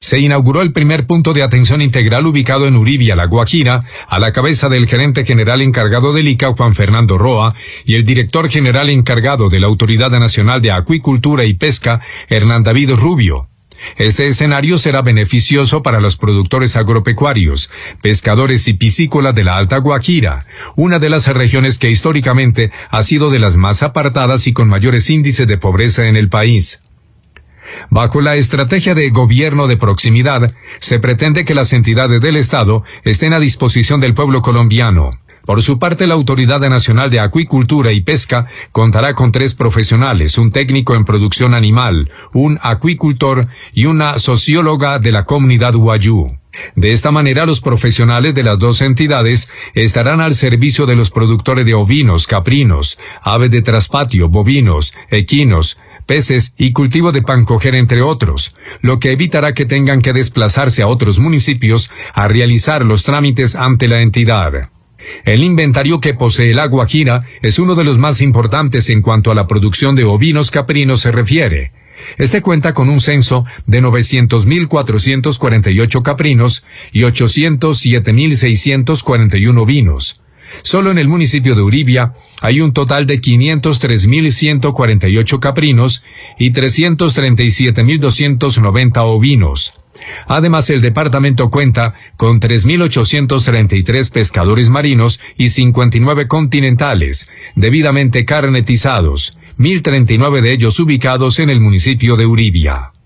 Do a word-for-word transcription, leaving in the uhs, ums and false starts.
se inauguró el primer punto de atención integral ubicado en Uribia, La Guajira, a la cabeza del gerente general encargado del I C A, Juan Fernando Roa, y el director general encargado de la Autoridad Nacional de Acuicultura y Pesca, Hernán David Rubio. Este escenario será beneficioso para los productores agropecuarios, pescadores y piscícolas de la Alta Guajira, una de las regiones que históricamente ha sido de las más apartadas y con mayores índices de pobreza en el país. Bajo la estrategia de gobierno de proximidad, se pretende que las entidades del Estado estén a disposición del pueblo colombiano. Por su parte, la Autoridad Nacional de Acuicultura y Pesca contará con tres profesionales, un técnico en producción animal, un acuicultor y una socióloga de la comunidad Wayuu. De esta manera, los profesionales de las dos entidades estarán al servicio de los productores de ovinos, caprinos, aves de traspatio, bovinos, equinos, peces y cultivo de pancoger, entre otros, lo que evitará que tengan que desplazarse a otros municipios a realizar los trámites ante la entidad. El inventario que posee La Guajira es uno de los más importantes en cuanto a la producción de ovinos caprinos se refiere. Este cuenta con un censo de novecientos mil cuatrocientos cuarenta y ocho caprinos y ochocientos siete mil seiscientos cuarenta y uno ovinos. Solo en el municipio de Uribia hay un total de quinientos tres mil ciento cuarenta y ocho caprinos y trescientos treinta y siete mil doscientos noventa ovinos. Además, el departamento cuenta con tres mil ochocientos treinta y tres pescadores marinos y cincuenta y nueve continentales, debidamente carnetizados, mil treinta y nueve de ellos ubicados en el municipio de Uribia.